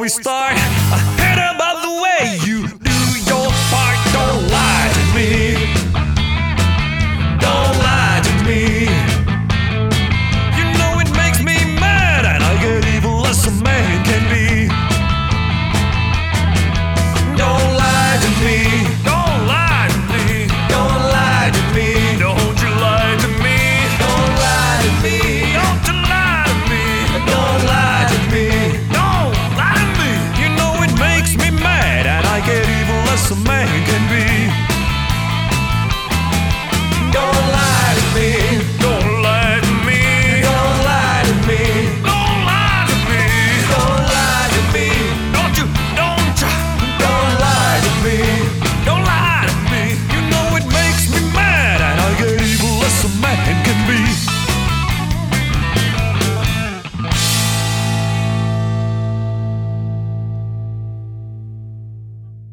we start, I heard about the way you do your part. Don't lie to me. Don't lie to me. You know it makes me mad, and I get evil as a man can be. Don't lie to me. Don't lie to me. Don't lie to me. Don't you lie to me. Don't lie to me. Don't you lie to me. Don't lie to me. Don't lie to me. You know it makes me mad, and I get evil as a man can be.